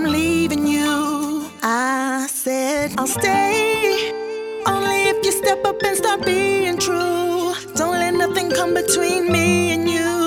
I'm leaving you. I said I'll stay, only if you step up and start being true. Don't let nothing come between me and you.